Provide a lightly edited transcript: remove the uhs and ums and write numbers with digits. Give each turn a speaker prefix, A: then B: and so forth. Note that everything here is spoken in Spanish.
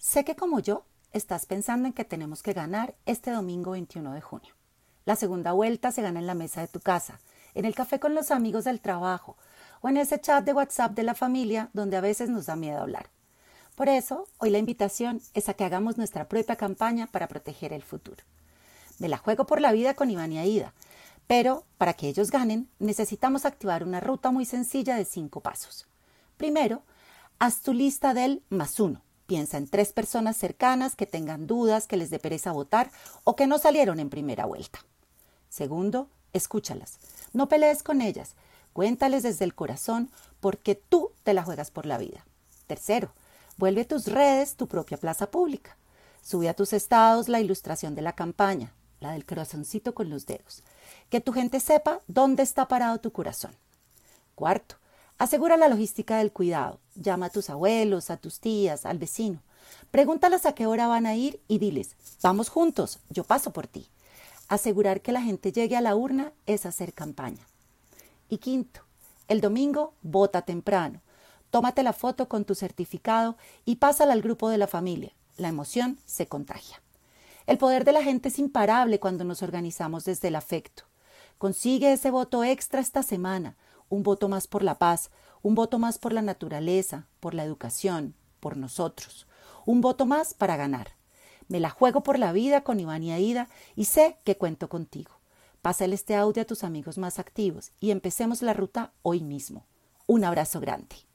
A: Sé que como yo, estás pensando en que tenemos que ganar este domingo 21 de junio. La segunda vuelta se gana en la mesa de tu casa, en el café con los amigos del trabajo o en ese chat de WhatsApp de la familia donde a veces nos da miedo hablar. Por eso, hoy la invitación es a que hagamos nuestra propia campaña para proteger el futuro. Me la juego por la vida con Iván y Aida, pero para que ellos ganen necesitamos activar una ruta muy sencilla de 5 pasos. Primero, haz tu lista del +1. Piensa en 3 personas cercanas que tengan dudas, que les dé pereza votar o que no salieron en primera vuelta. Segundo, escúchalas. No pelees con ellas. Cuéntales desde el corazón porque tú te la juegas por la vida. Tercero, vuelve tus redes tu propia plaza pública. Sube a tus estados la ilustración de la campaña, la del corazoncito con los dedos. Que tu gente sepa dónde está parado tu corazón. Cuarto, asegura la logística del cuidado. Llama a tus abuelos, a tus tías, al vecino. Pregúntalas a qué hora van a ir y diles, vamos juntos, yo paso por ti. Asegurar que la gente llegue a la urna es hacer campaña. Y quinto, el domingo vota temprano. Tómate la foto con tu certificado y pásala al grupo de la familia. La emoción se contagia. El poder de la gente es imparable cuando nos organizamos desde el afecto. Consigue ese voto extra esta semana, un voto más por la paz, un voto más por la naturaleza, por la educación, por nosotros, un voto más para ganar. Me la juego por la vida con Iván y Aida y sé que cuento contigo. Pásale este audio a tus amigos más activos y empecemos la ruta hoy mismo. Un abrazo grande.